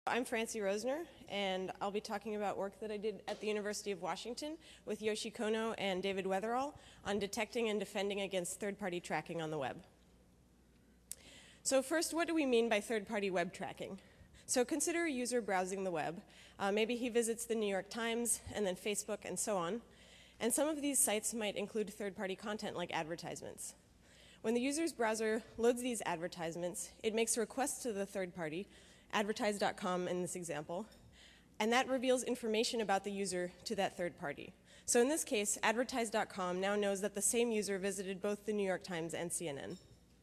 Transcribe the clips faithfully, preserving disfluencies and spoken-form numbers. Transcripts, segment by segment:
I'm Francie Rosner, and I'll be talking about work that I did at the University of Washington with Yoshi Kono and David Weatherall on detecting and defending against third-party tracking on the web. So first, what do we mean by third-party web tracking? So consider a user browsing the web. Uh, maybe he visits the New York Times and then Facebook and so on. And some of these sites might include third-party content like advertisements. When the user's browser loads these advertisements, it makes a request to the third party, advertise dot com in this example, and that reveals information about the user to that third party. So in this case, advertise dot com now knows that the same user visited both the New York Times and C N N.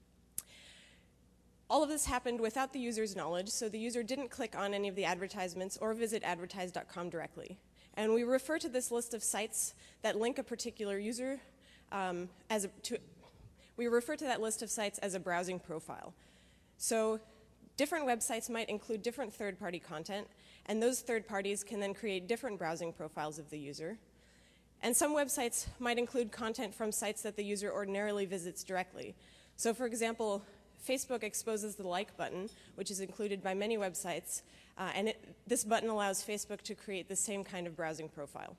All of this happened without the user's knowledge, so the user didn't click on any of the advertisements or visit advertise dot com directly. And we refer to this list of sites that link a particular user um, as a, to, we refer to that list of sites as a browsing profile. So different websites might include different third-party content, and those third parties can then create different browsing profiles of the user. And some websites might include content from sites that the user ordinarily visits directly. So for example, Facebook exposes the like button, which is included by many websites, uh, and it, this button allows Facebook to create the same kind of browsing profile.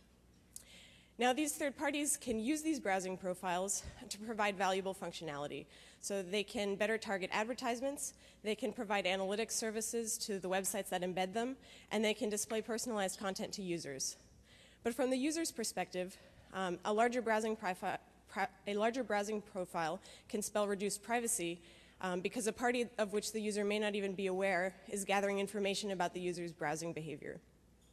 Now, these third parties can use these browsing profiles to provide valuable functionality. So they can better target advertisements, they can provide analytics services to the websites that embed them, and they can display personalized content to users. But from the user's perspective, um, a larger browsing profile a larger browsing profile can spell reduced privacy um, because a party of which the user may not even be aware is gathering information about the user's browsing behavior.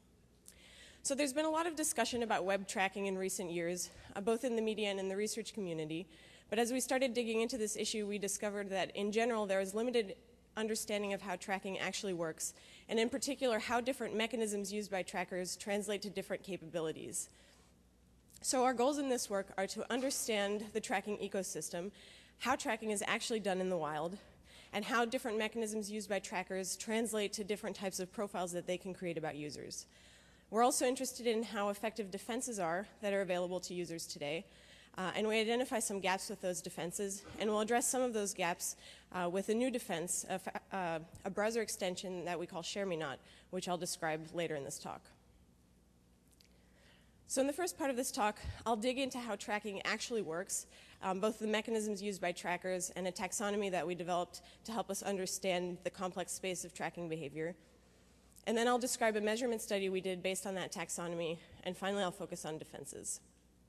So there's been a lot of discussion about web tracking in recent years, uh, both in the media and in the research community. But as we started digging into this issue, we discovered that in general there is limited understanding of how tracking actually works, and in particular how different mechanisms used by trackers translate to different capabilities. So our goals in this work are to understand the tracking ecosystem, how tracking is actually done in the wild, and how different mechanisms used by trackers translate to different types of profiles that they can create about users. We're also interested in how effective defenses are that are available to users today, uh, and we identify some gaps with those defenses, and we'll address some of those gaps uh, with a new defense, a, uh, a browser extension that we call Share Me Not, which I'll describe later in this talk. So in the first part of this talk, I'll dig into how tracking actually works, um, both the mechanisms used by trackers and a taxonomy that we developed to help us understand the complex space of tracking behavior. And then I'll describe a measurement study we did based on that taxonomy, and finally I'll focus on defenses.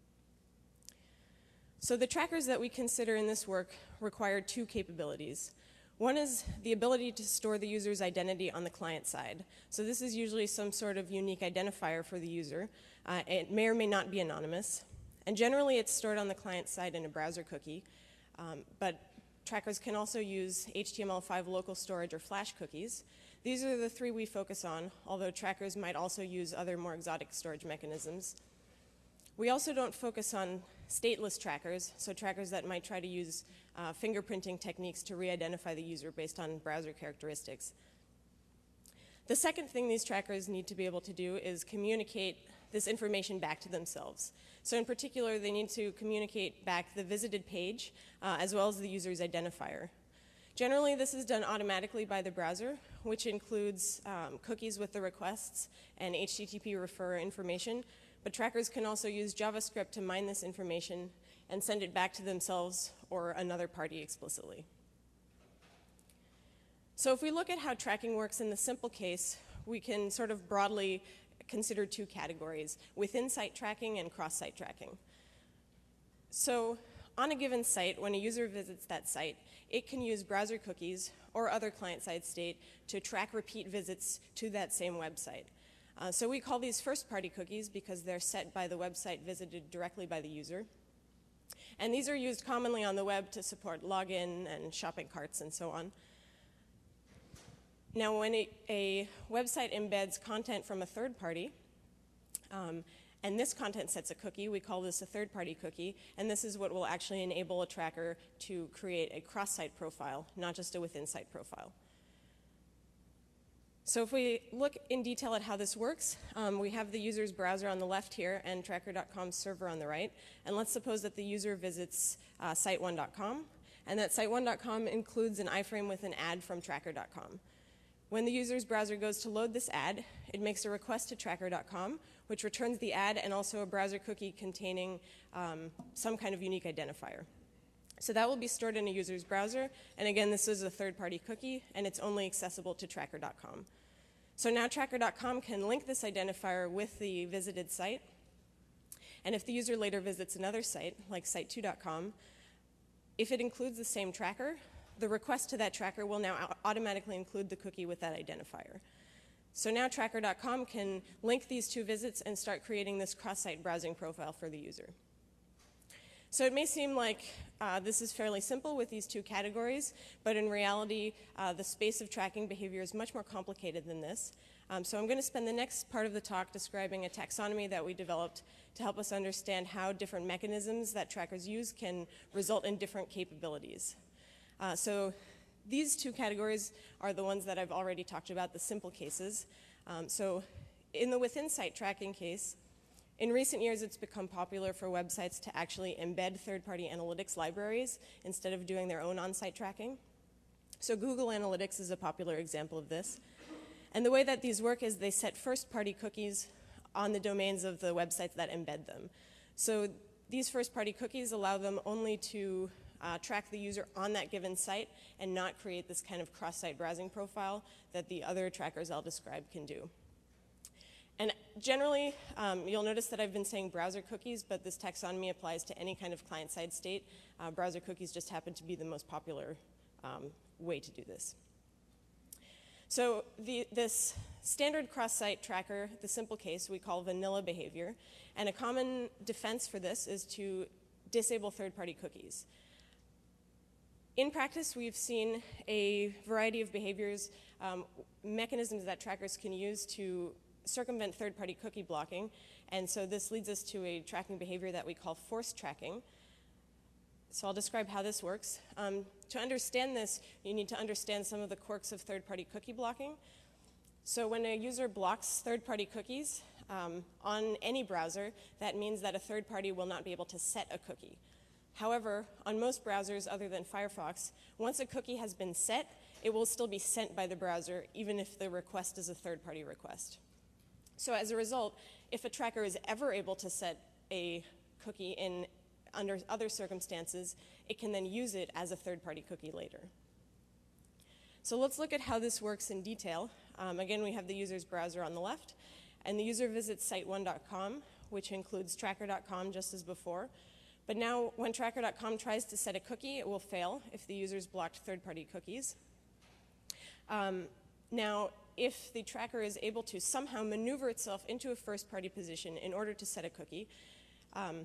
So the trackers that we consider in this work require two capabilities. One is the ability to store the user's identity on the client side. So this is usually some sort of unique identifier for the user. Uh, it may or may not be anonymous. And generally it's stored on the client side in a browser cookie. Um, but trackers can also use H T M L five local storage or flash cookies. These are the three we focus on, although trackers might also use other more exotic storage mechanisms. We also don't focus on stateless trackers, so trackers that might try to use uh, fingerprinting techniques to re-identify the user based on browser characteristics. The second thing these trackers need to be able to do is communicate this information back to themselves. So in particular, they need to communicate back the visited page uh, as well as the user's identifier. Generally, this is done automatically by the browser, which includes um, cookies with the requests and H T T P refer information. But trackers can also use JavaScript to mine this information and send it back to themselves or another party explicitly. So if we look at how tracking works in the simple case, we can sort of broadly consider two categories: within-site tracking and cross-site tracking. So on a given site, when a user visits that site, it can use browser cookies or other client-side state to track repeat visits to that same website. Uh, so we call these first-party cookies because they're set by the website visited directly by the user. And these are used commonly on the web to support login and shopping carts and so on. Now, when a, a website embeds content from a third party, um, and this content sets a cookie, we call this a third-party cookie, and this is what will actually enable a tracker to create a cross-site profile, not just a within-site profile. So if we look in detail at how this works, um, we have the user's browser on the left here and tracker dot com's server on the right. And let's suppose that the user visits uh, site one dot com, and that site one dot com includes an iframe with an ad from tracker dot com. When the user's browser goes to load this ad, it makes a request to tracker dot com, which returns the ad and also a browser cookie containing um, some kind of unique identifier. So that will be stored in a user's browser, and again, this is a third-party cookie, and it's only accessible to tracker dot com. So now tracker dot com can link this identifier with the visited site, and if the user later visits another site, like site two dot com, if it includes the same tracker, the request to that tracker will now automatically include the cookie with that identifier. So now tracker dot com can link these two visits and start creating this cross-site browsing profile for the user. So it may seem like uh, this is fairly simple with these two categories, but in reality, uh, the space of tracking behavior is much more complicated than this. Um, so I'm going to spend the next part of the talk describing a taxonomy that we developed to help us understand how different mechanisms that trackers use can result in different capabilities. Uh, so these two categories are the ones that I've already talked about, the simple cases. Um, so in the within-site tracking case, in recent years, it's become popular for websites to actually embed third-party analytics libraries instead of doing their own on-site tracking. So Google Analytics is a popular example of this. And the way that these work is they set first-party cookies on the domains of the websites that embed them. So these first-party cookies allow them only to uh, track the user on that given site and not create this kind of cross-site browsing profile that the other trackers I'll describe can do. And generally, um, you'll notice that I've been saying browser cookies, but this taxonomy applies to any kind of client-side state. Uh, browser cookies just happen to be the most popular um, way to do this. So the, this standard cross-site tracker, the simple case, we call vanilla behavior. And a common defense for this is to disable third-party cookies. In practice, we've seen a variety of behaviors, um, mechanisms that trackers can use to circumvent third-party cookie blocking, and so this leads us to a tracking behavior that we call forced tracking. So I'll describe how this works. Um, to understand this, you need to understand some of the quirks of third-party cookie blocking. So when a user blocks third-party cookies um, on any browser, that means that a third party will not be able to set a cookie. However, on most browsers other than Firefox, once a cookie has been set, it will still be sent by the browser, even if the request is a third-party request. So as a result, if a tracker is ever able to set a cookie in under other circumstances, it can then use it as a third-party cookie later. So let's look at how this works in detail. Um, again, we have the user's browser on the left, and the user visits site one dot com, which includes tracker dot com just as before. But now when tracker dot com tries to set a cookie, it will fail if the user's blocked third-party cookies. Um, now, if the tracker is able to somehow maneuver itself into a first-party position in order to set a cookie, um,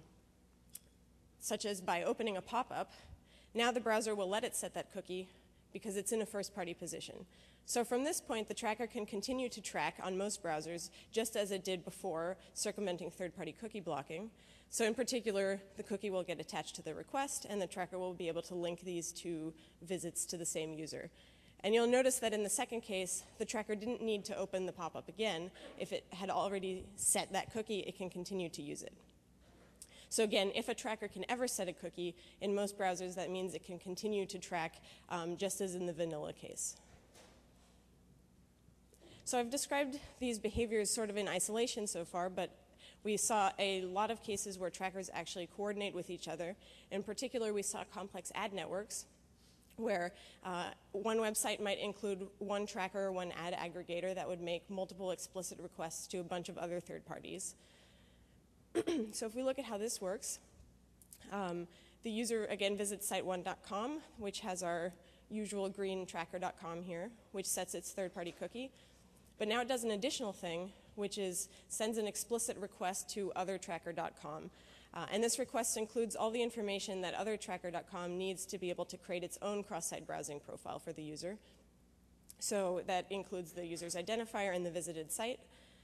such as by opening a pop-up, now the browser will let it set that cookie because it's in a first-party position. So from this point, the tracker can continue to track on most browsers just as it did before, circumventing third-party cookie blocking. So in particular, the cookie will get attached to the request, and the tracker will be able to link these two visits to the same user. And you'll notice that in the second case, the tracker didn't need to open the pop-up again. If it had already set that cookie, it can continue to use it. So again, if a tracker can ever set a cookie, in most browsers, that means it can continue to track um, just as in the vanilla case. So I've described these behaviors sort of in isolation so far, but we saw a lot of cases where trackers actually coordinate with each other. In particular, we saw complex ad networks, where uh, one website might include one tracker or one ad aggregator that would make multiple explicit requests to a bunch of other third parties. So if we look at how this works, um, the user again visits site one dot com, which has our usual green tracker dot com here, which sets its third-party cookie. But now it does an additional thing, which is sends an explicit request to other tracker dot com. Uh, and this request includes all the information that other tracker dot com needs to be able to create its own cross-site browsing profile for the user. So that includes the user's identifier and the visited site.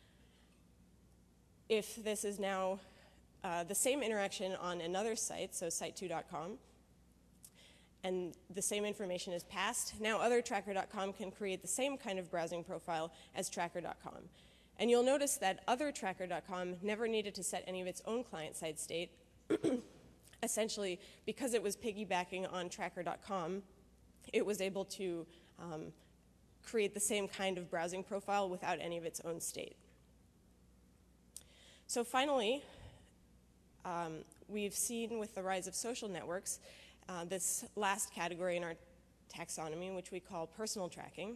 If this is now uh, the same interaction on another site, so site two dot com, and the same information is passed, now other tracker dot com can create the same kind of browsing profile as tracker dot com. And you'll notice that other tracker dot com never needed to set any of its own client-side state. Essentially, because it was piggybacking on tracker dot com, it was able to um, create the same kind of browsing profile without any of its own state. So finally, um, we've seen with the rise of social networks, uh, this last category in our taxonomy, which we call personal tracking.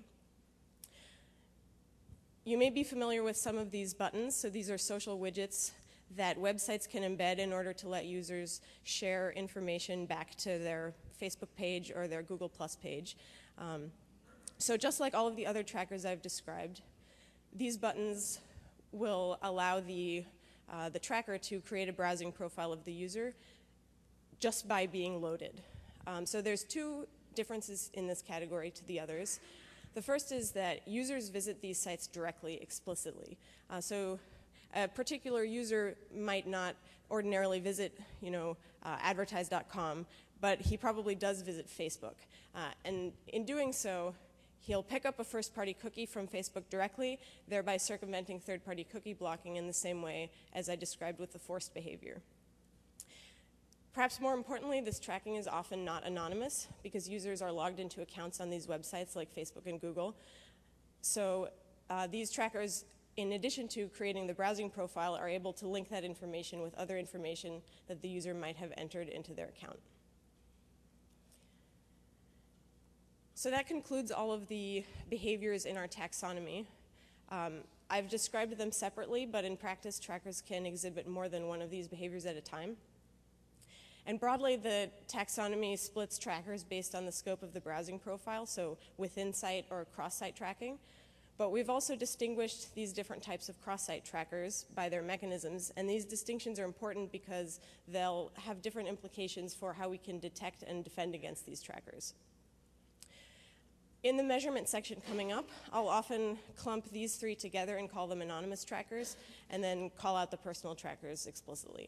You may be familiar with some of these buttons. So these are social widgets that websites can embed in order to let users share information back to their Facebook page or their Google Plus page. Um, so just like all of the other trackers I've described, these buttons will allow the, uh, the tracker to create a browsing profile of the user just by being loaded. Um, so there's two differences in this category to the others. The first is that users visit these sites directly, explicitly. Uh, so a particular user might not ordinarily visit, you know, uh, advertise dot com, but he probably does visit Facebook. Uh, and in doing so, he'll pick up a first-party cookie from Facebook directly, thereby circumventing third-party cookie blocking in the same way as I described with the forced behavior. Perhaps more importantly, this tracking is often not anonymous because users are logged into accounts on these websites like Facebook and Google. So uh, these trackers, in addition to creating the browsing profile, are able to link that information with other information that the user might have entered into their account. So that concludes all of the behaviors in our taxonomy. Um, I've described them separately, but in practice, trackers can exhibit more than one of these behaviors at a time. And broadly, the taxonomy splits trackers based on the scope of the browsing profile, so within site or cross-site tracking. But we've also distinguished these different types of cross-site trackers by their mechanisms, and these distinctions are important because they'll have different implications for how we can detect and defend against these trackers. In the measurement section coming up, I'll often clump these three together and call them anonymous trackers, and then call out the personal trackers explicitly.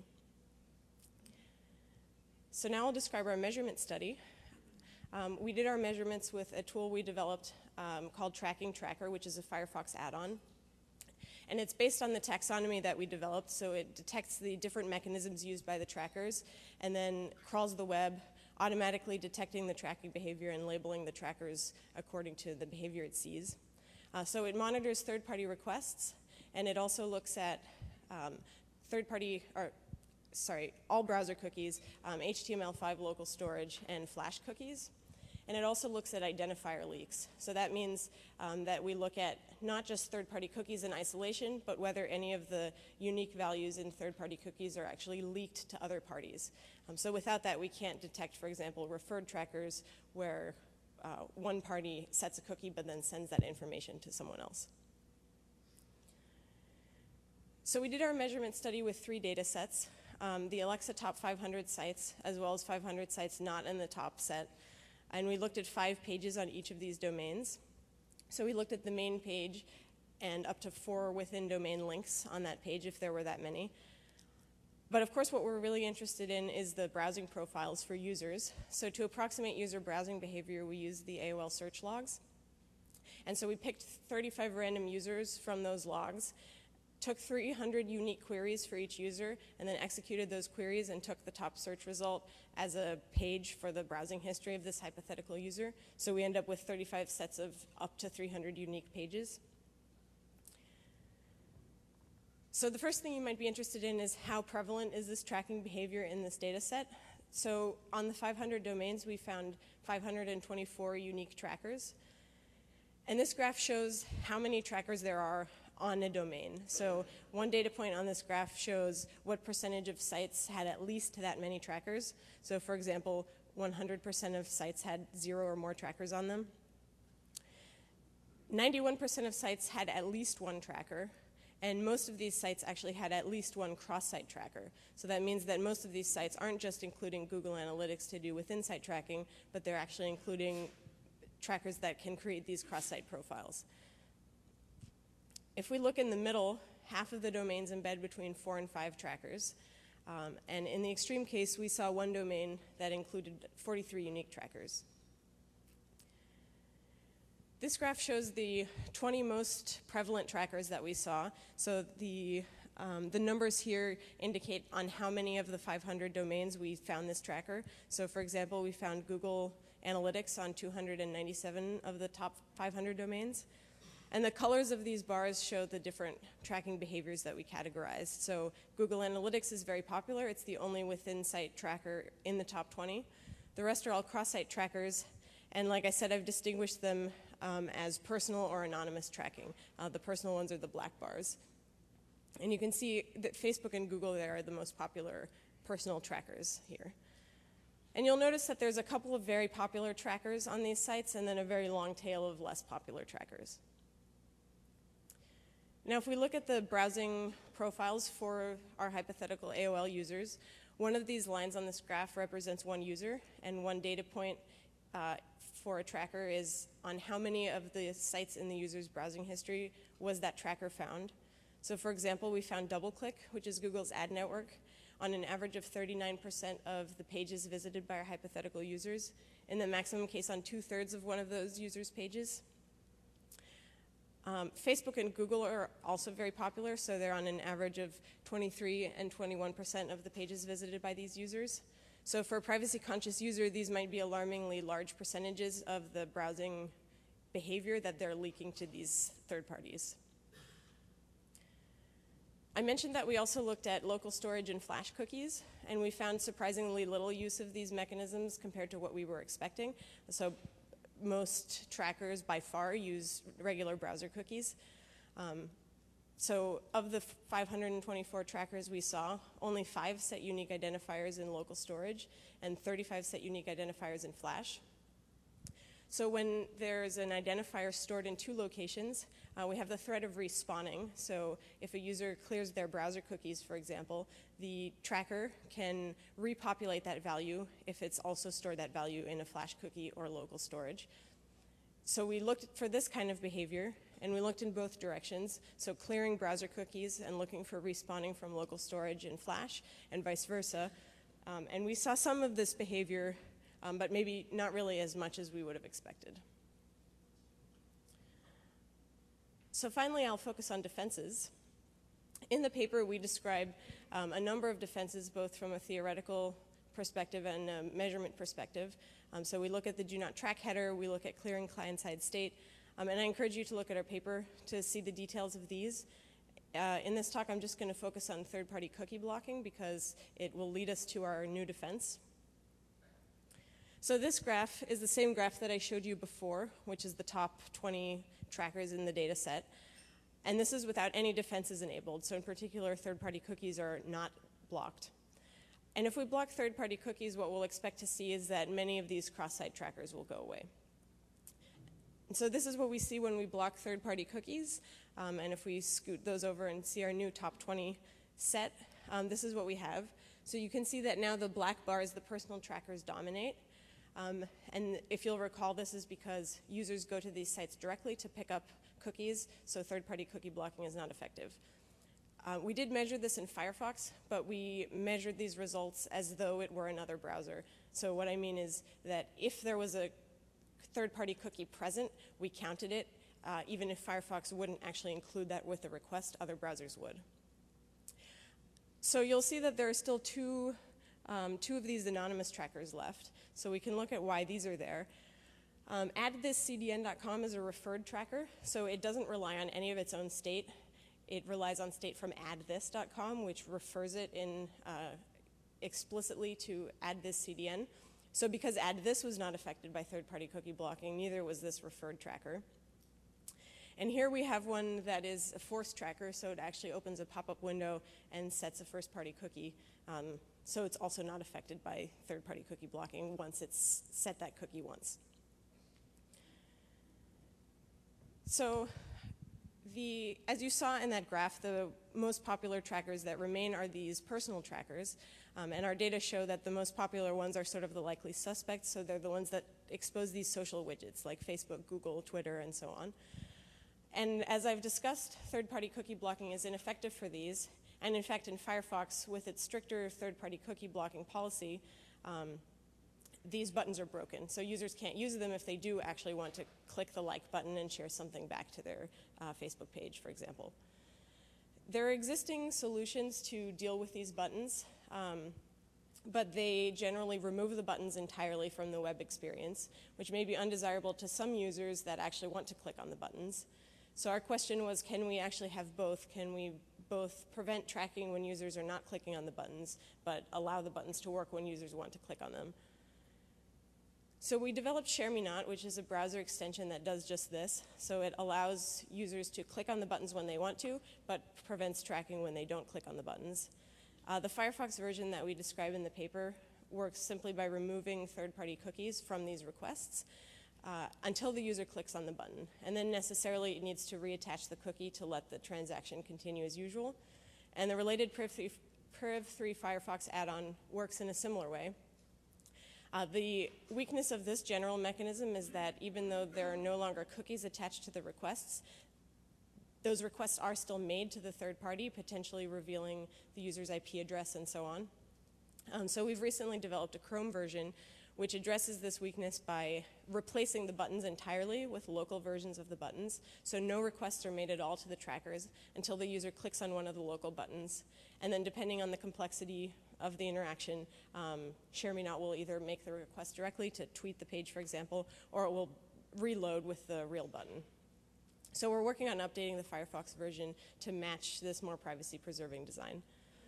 So now I'll describe our measurement study. Um, we did our measurements with a tool we developed um, called Tracking Tracker, which is a Firefox add-on. And it's based on the taxonomy that we developed, so it detects the different mechanisms used by the trackers and then crawls the web, automatically detecting the tracking behavior and labeling the trackers according to the behavior it sees. Uh, so it monitors third-party requests, and it also looks at um, third-party, or sorry, all browser cookies, um, H T M L five local storage, and Flash cookies. And it also looks at identifier leaks. So that means um, that we look at not just third-party cookies in isolation, but whether any of the unique values in third-party cookies are actually leaked to other parties. Um, so without that, we can't detect, for example, referred trackers where uh, one party sets a cookie but then sends that information to someone else. So we did our measurement study with three data sets. Um, the Alexa top five hundred sites, as well as five hundred sites not in the top set. And we looked at five pages on each of these domains. So we looked at the main page and up to four within domain links on that page if there were that many. But of course, what we're really interested in is the browsing profiles for users. So to approximate user browsing behavior, we used the A O L search logs. And so we picked thirty-five random users from those logs, took three hundred unique queries for each user, and then executed those queries and took the top search result as a page for the browsing history of this hypothetical user. So we end up with thirty-five sets of up to three hundred unique pages. So the first thing you might be interested in is how prevalent is this tracking behavior in this data set. So on the five hundred domains, we found five hundred twenty-four unique trackers. And this graph shows how many trackers there are on a domain. So one data point on this graph shows what percentage of sites had at least that many trackers. So for example, one hundred percent of sites had zero or more trackers on them. ninety-one percent of sites had at least one tracker, and most of these sites actually had at least one cross-site tracker. So that means that most of these sites aren't just including Google Analytics to do within-site tracking, but they're actually including trackers that can create these cross-site profiles. If we look in the middle, half of the domains embed between four and five trackers. Um, and in the extreme case, we saw one domain that included forty-three unique trackers. This graph shows the twenty most prevalent trackers that we saw. So the, um, the numbers here indicate on how many of the five hundred domains we found this tracker. So for example, we found Google analytics on two hundred ninety-seven of the top five hundred domains. And the colors of these bars show the different tracking behaviors that we categorized. So Google Analytics is very popular. It's the only within-site tracker in the top twenty. The rest are all cross-site trackers. And like I said, I've distinguished them um, as personal or anonymous tracking. Uh, the personal ones are the black bars. And you can see that Facebook and Google there are the most popular personal trackers here. And you'll notice that there's a couple of very popular trackers on these sites and then a very long tail of less popular trackers. Now, if we look at the browsing profiles for our hypothetical A O L users, one of these lines on this graph represents one user, and one data point uh, for a tracker is on how many of the sites in the user's browsing history was that tracker found. So for example, we found DoubleClick, which is Google's ad network, on an average of thirty-nine percent of the pages visited by our hypothetical users, in the maximum case on two-thirds of one of those users' pages. Um, Facebook and Google are also very popular, so they're on an average of twenty-three and twenty-one percent of the pages visited by these users. So for a privacy-conscious user, these might be alarmingly large percentages of the browsing behavior that they're leaking to these third parties. I mentioned that we also looked at local storage and flash cookies, and we found surprisingly little use of these mechanisms compared to what we were expecting. So most trackers by far use regular browser cookies. Um, so of the five hundred twenty-four trackers we saw, only five set unique identifiers in local storage and thirty-five set unique identifiers in flash. So when there's an identifier stored in two locations, uh, we have the threat of respawning. So if a user clears their browser cookies, for example, the tracker can repopulate that value if it's also stored that value in a flash cookie or local storage. So we looked for this kind of behavior, and we looked in both directions. So clearing browser cookies and looking for respawning from local storage in flash, and vice versa. Um, and we saw some of this behavior, Um, but maybe not really as much as we would have expected. So finally, I'll focus on defenses. In the paper, we describe um, a number of defenses, both from a theoretical perspective and a measurement perspective. Um, so we look at the do not track header, we look at clearing client-side state, um, and I encourage you to look at our paper to see the details of these. Uh, in this talk, I'm just going to focus on third-party cookie blocking because it will lead us to our new defense. So this graph is the same graph that I showed you before, which is the top twenty trackers in the data set. And this is without any defenses enabled. So in particular, third-party cookies are not blocked. And if we block third-party cookies, what we'll expect to see is that many of these cross-site trackers will go away. And so this is what we see when we block third-party cookies. Um, and if we scoot those over and see our new top twenty set, um, this is what we have. So you can see that now the black bars, the personal trackers, dominate. Um, and if you'll recall, this is because users go to these sites directly to pick up cookies, so third-party cookie blocking is not effective. Uh, we did measure this in Firefox, but we measured these results as though it were another browser. So what I mean is that if there was a third-party cookie present, we counted it, uh, even if Firefox wouldn't actually include that with the request, other browsers would. So you'll see that there are still two Um, two of these anonymous trackers left. So we can look at why these are there. Um, add this C D N dot com is a referred tracker, so it doesn't rely on any of its own state. It relies on state from add this dot com, which refers it in uh, explicitly to add this C D N. So because add this was not affected by third-party cookie blocking, neither was this referred tracker. And here we have one that is a forced tracker, so it actually opens a pop-up window and sets a first-party cookie. Um, so it's also not affected by third-party cookie blocking once it's set that cookie once. So the, as you saw in that graph, the most popular trackers that remain are these personal trackers. Um, and our data show that the most popular ones are sort of the likely suspects, so they're the ones that expose these social widgets like Facebook, Google, Twitter, and so on. And as I've discussed, third-party cookie blocking is ineffective for these. And in fact, in Firefox, with its stricter third-party cookie blocking policy, um, these buttons are broken. So users can't use them if they do actually want to click the like button and share something back to their uh, Facebook page, for example. There are existing solutions to deal with these buttons. Um, but they generally remove the buttons entirely from the web experience, which may be undesirable to some users that actually want to click on the buttons. So our question was, can we actually have both? Can we both prevent tracking when users are not clicking on the buttons, but allow the buttons to work when users want to click on them? So we developed Share Me Not, which is a browser extension that does just this. So it allows users to click on the buttons when they want to, but prevents tracking when they don't click on the buttons. Uh, the Firefox version that we describe in the paper works simply by removing third-party cookies from these requests uh, until the user clicks on the button. And then necessarily it needs to reattach the cookie to let the transaction continue as usual. And the related Priv three Firefox add-on works in a similar way. Uh, the weakness of this general mechanism is that even though there are no longer cookies attached to the requests, those requests are still made to the third party, potentially revealing the user's I P address and so on. Um, so we've recently developed a Chrome version which addresses this weakness by replacing the buttons entirely with local versions of the buttons. So no requests are made at all to the trackers until the user clicks on one of the local buttons. And then depending on the complexity of the interaction, um, Share Me Not will either make the request directly to tweet the page, for example, or it will reload with the real button. So we're working on updating the Firefox version to match this more privacy-preserving design.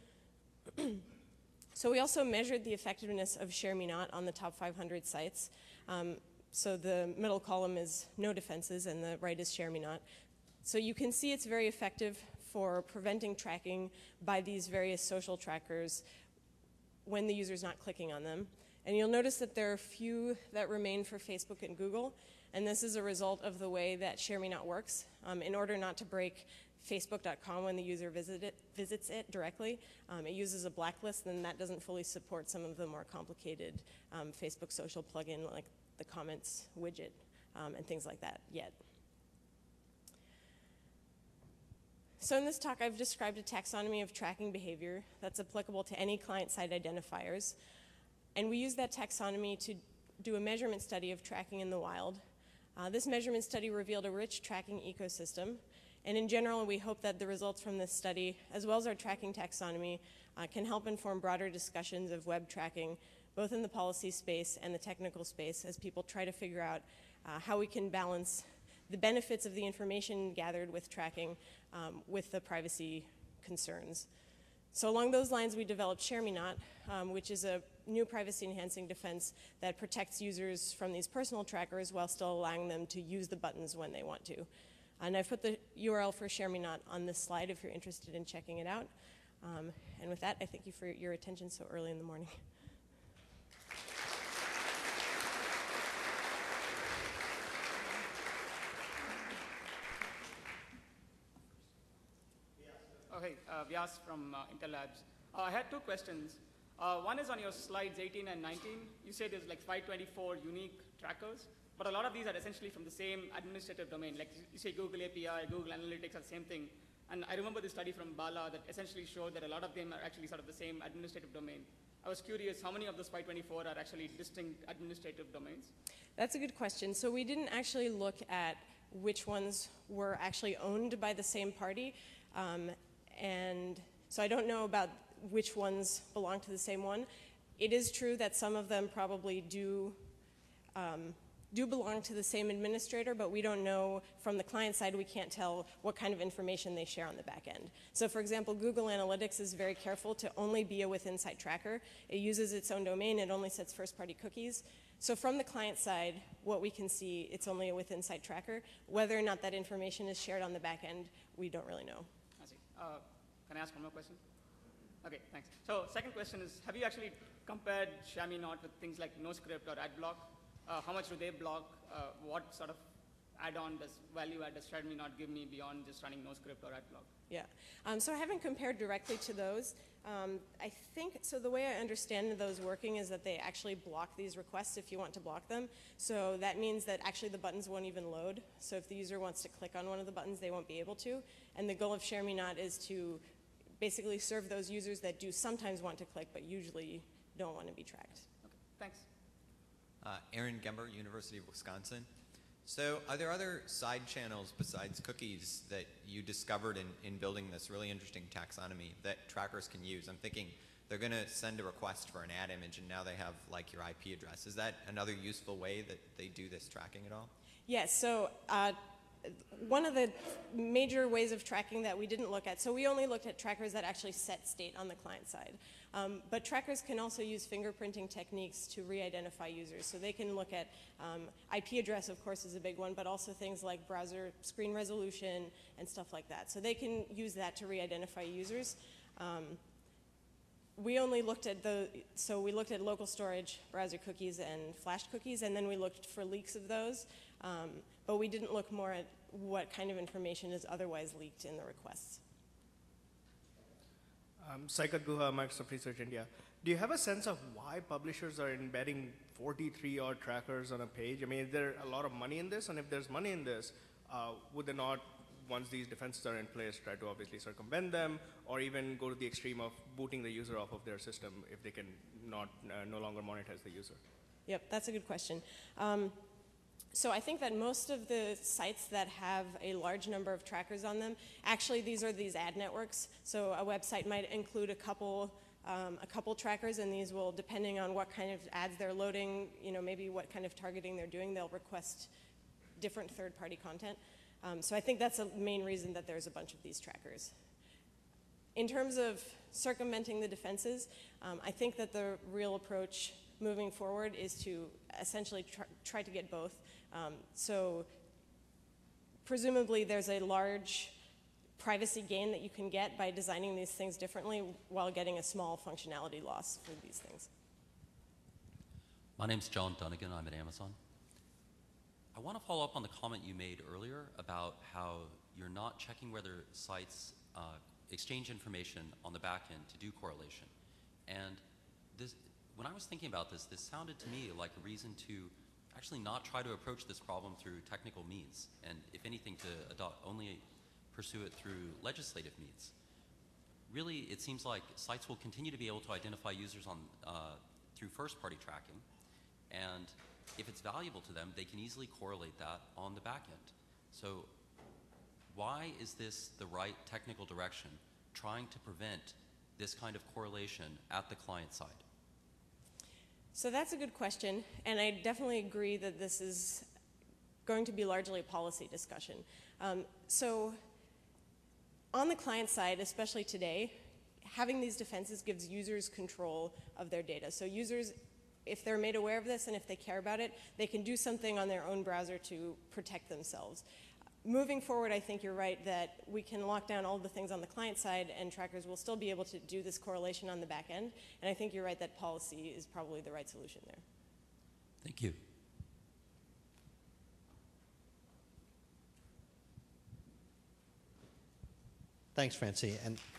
So we also measured the effectiveness of Share Me Not on the top five hundred sites. Um, so the middle column is no defenses, and the right is Share Me Not. So you can see it's very effective for preventing tracking by these various social trackers when the user's not clicking on them. And you'll notice that there are few that remain for Facebook and Google, and this is a result of the way that Share Me Not works. Um, in order not to break Facebook dot com when the user visit it, visits it directly, um, it uses a blacklist, and that doesn't fully support some of the more complicated um, Facebook social plugin like the comments widget um, and things like that yet. So in this talk, I've described a taxonomy of tracking behavior that's applicable to any client-side identifiers. And we use that taxonomy to do a measurement study of tracking in the wild. Uh, this measurement study revealed a rich tracking ecosystem. And in general, we hope that the results from this study, as well as our tracking taxonomy, uh, can help inform broader discussions of web tracking, both in the policy space and the technical space, as people try to figure out uh, how we can balance the benefits of the information gathered with tracking um, with the privacy concerns. So along those lines, we developed Share Me Not, um, which is a new privacy-enhancing defense that protects users from these personal trackers while still allowing them to use the buttons when they want to. And I've put the U R L for Share Me Not on this slide if you're interested in checking it out. Um, and with that, I thank you for your attention so early in the morning. Oh, hey, uh, Vyas from uh, Intel Labs. Uh, I had two questions. Uh, one is on your slides eighteen and nineteen. You say there's like five twenty-four unique trackers, but a lot of these are essentially from the same administrative domain. Like you say Google A P I, Google Analytics are the same thing. And I remember the study from Bala that essentially showed that a lot of them are actually sort of the same administrative domain. I was curious, how many of those five twenty-four are actually distinct administrative domains? That's a good question. So we didn't actually look at which ones were actually owned by the same party. Um, and so I don't know about which ones belong to the same one. It is true that some of them probably do um, do belong to the same administrator, but we don't know from the client side, we can't tell what kind of information they share on the back end. So for example, Google Analytics is very careful to only be a within-site tracker. It uses its own domain, it only sets first-party cookies. So from the client side, what we can see, it's only a within-site tracker. Whether or not that information is shared on the back end, we don't really know. I see. Uh, can I ask one more question? Okay, thanks. So second question is, have you actually compared Share Me Not with things like NoScript or AdBlock? Uh, how much do they block? Uh, what sort of add-on does value add does Share Me Not give me beyond just running NoScript or AdBlock? Yeah, um, so I haven't compared directly to those. Um, I think, so the way I understand those working is that they actually block these requests if you want to block them. So that means that actually the buttons won't even load. So if the user wants to click on one of the buttons, they won't be able to. And the goal of Share Me Not is to basically serve those users that do sometimes want to click, but usually don't want to be tracked. Okay, thanks. Uh, Aaron Gember, University of Wisconsin. So are there other side channels besides cookies that you discovered in, in building this really interesting taxonomy that trackers can use? I'm thinking they're going to send a request for an ad image, and now they have like your I P address. Is that another useful way that they do this tracking at all? Yes. So uh, one of the major ways of tracking that we didn't look at, so we only looked at trackers that actually set state on the client side. Um, but trackers can also use fingerprinting techniques to re-identify users. So they can look at um, I P address, of course, is a big one, but also things like browser screen resolution and stuff like that. So they can use that to re-identify users. Um, we only looked at the, so we looked at local storage, browser cookies, and flash cookies, and then we looked for leaks of those. Um, but we didn't look more at what kind of information is otherwise leaked in the requests. Um, Saikat Guha, Microsoft Research India. Do you have a sense of why publishers are embedding forty-three odd trackers on a page? I mean, is there a lot of money in this? And if there's money in this, uh, would they not, once these defenses are in place, try to obviously circumvent them, or even go to the extreme of booting the user off of their system if they can not uh, no longer monetize the user? Yep, that's a good question. Um, So I think that most of the sites that have a large number of trackers on them, actually these are these ad networks. So a website might include a couple, um, a couple trackers, and these will, depending on what kind of ads they're loading, you know, maybe what kind of targeting they're doing, they'll request different third-party content. Um, so I think that's a main reason that there's a bunch of these trackers. In terms of circumventing the defenses, um, I think that the real approach moving forward is to essentially try, try to get both. Um, so presumably there's a large privacy gain that you can get by designing these things differently while getting a small functionality loss for these things. My name's John Dunnigan. I'm at Amazon. I want to follow up on the comment you made earlier about how you're not checking whether sites uh, exchange information on the back end to do correlation. And this, when I was thinking about this, this sounded to me like a reason to actually not try to approach this problem through technical means, and if anything, to adopt, only pursue it through legislative means. Really, it seems like sites will continue to be able to identify users on, uh, through first-party tracking, and if it's valuable to them, they can easily correlate that on the back end. So why is this the right technical direction, trying to prevent this kind of correlation at the client side? So that's a good question, and I definitely agree that this is going to be largely a policy discussion. Um, so on the client side, especially today, having these defenses gives users control of their data. So users, if they're made aware of this and if they care about it, they can do something on their own browser to protect themselves. Moving forward, I think you're right that we can lock down all the things on the client side, and trackers will still be able to do this correlation on the back end. And I think you're right that policy is probably the right solution there. Thank you. Thanks, Francie. And